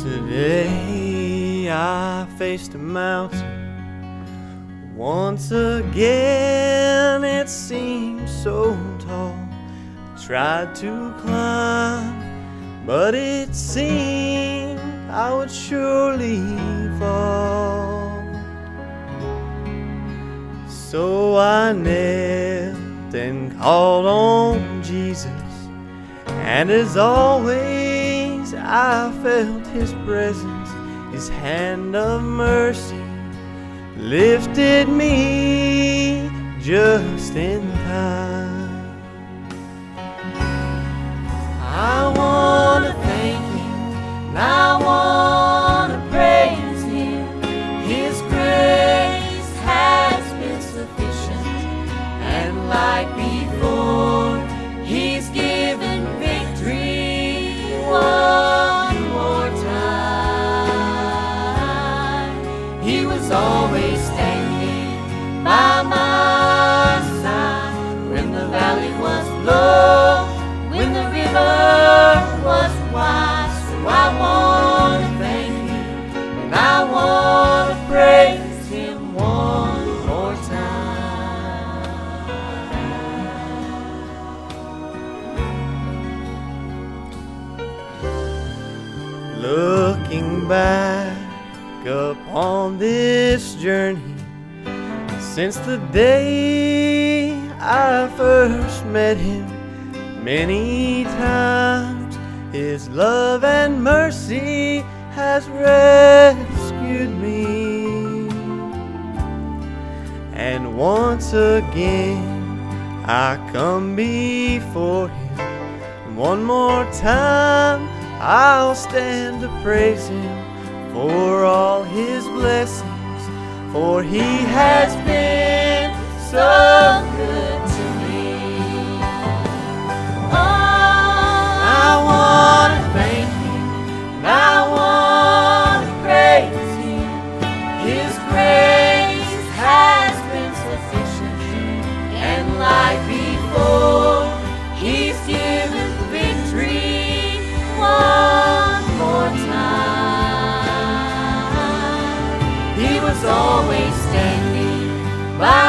Today I faced a mountain. Once again it seemed so tall. I tried to climb, but it seemed I would surely fall. So I knelt and called on Jesus, and as always I felt His presence. His hand of mercy lifted me just in time. I want to thank Him, and I want to praise Him. His grace has been sufficient, and like before, He's given victory one more time. He was always standing by my side when the valley was low, when the river was wide. So I want to thank Him, and I want to praise Him one more time. Looking back upon this journey, since the day I first met Him, many times His love and mercy has rescued me. And once again I come before Him. One more time I'll stand to praise Him for all His blessings, for He has been so good to me. I want to thank Him, and I want to praise Him. His grace has been sufficient, and like before, He's given victory one more time. He was always standing by